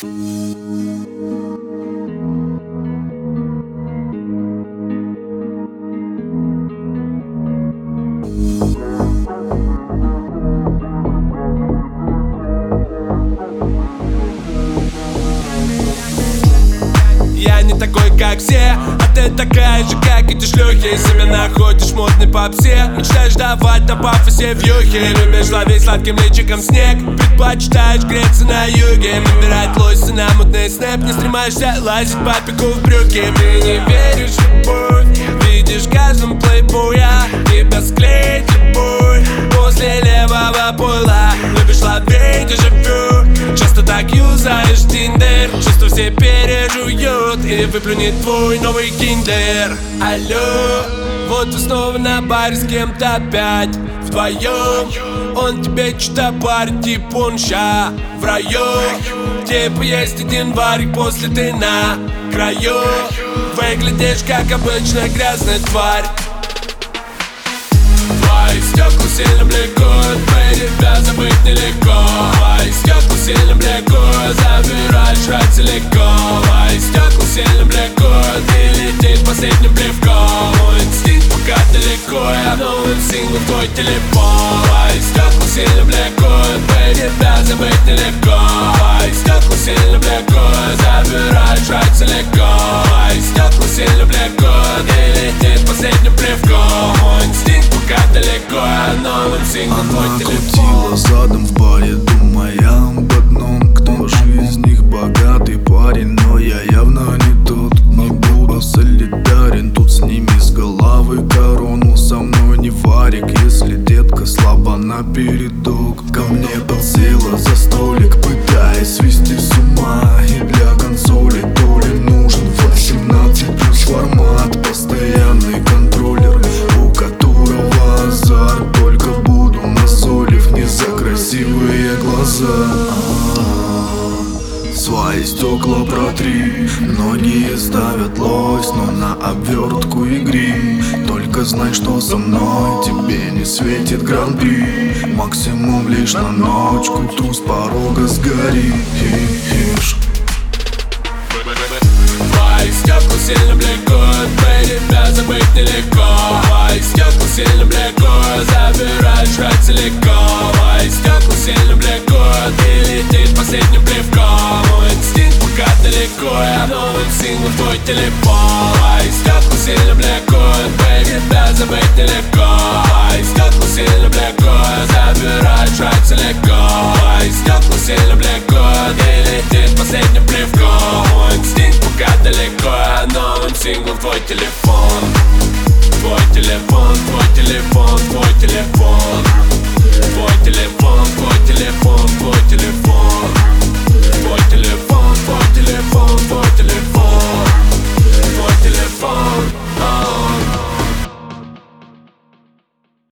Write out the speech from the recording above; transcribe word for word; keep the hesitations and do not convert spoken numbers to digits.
Я не такой, как все, а ты такая же, как эти шлюхи. Себя находишь модный попсе, мечтаешь давать на пафосе вьюхи. Любишь ловить сладким личиком снег, предпочитаешь греться на юге, набирать лоси на мутный снэп. Не стремаешься лазить по пику в брюки. Ты не веришь в любовь, видишь в каждом плейбоя. Тебя склеит любовь после левого пойла. Любишь ловить дежавю, часто так юзаешь тиндер. Чувства все пережуют и выплюнет твой новый киндер. Алло, вот вы снова на баре с кем-то опять вдвоем. Он тебе что-то парит, типа он ща в раю. Типа есть один варик, после ты на краю. Выглядишь как обычная грязная тварь. Твои стекла сильно блекут, мы тебя забыть нелегко. Твои стекла сильно блекут, забираешь рай целиком. Твои стекла сильно блекут, и летит последним плевком. Мой инстинкт пока далеко, я новым синглом в твой телефон. Твои стекла сильно блекут, мы тебя забыть нелегко. Твои стекла сильно блекут, забираешь рай целиком. Твои стекла сильно блекут, и летит последним плевком. Мой инстинкт пока далеко, я новым синглом в твой телефон. Она крутила задом в баре, думая об одном: кто же из них богатый парень? Но я явно не тот, не буду солидарен. Тут сними с головы корону, со мной не варик. Если детка слаба напередок, ко мне подсела за столик, пытаясь свести с ума. И для консоли то ли нужен восемнадцать плюс формат, постоянный контроллер, у которого азарт. Только буду назойлив не за красивые глаза. Свои стекла протри, многие ставят лось, но на обвертку и грим. Только знай, что со мной тебе не светит гран-при. Максимум лишь на ночь, к утру с порога сгоришь. Твои стекла сильно блекут, мы тебя забыть нелегко. Твои стекла сильно блекут, забираешь рай целиком. Твои стекла сильно блекут, и летит последним плевком. Мой инстинкт пока далеко, я новым синглом в твой телефон. Твои стекла сильно блекут, мы тебя забыть нелегко. Твои стекла сильно блекут, забираешь рай целиком. Твои стекла сильно блекут, и летит последним плевком. Мой инстинкт пока далеко, я новым синглом в твой телефон. Твой телефон, твой телефон, твой телефон.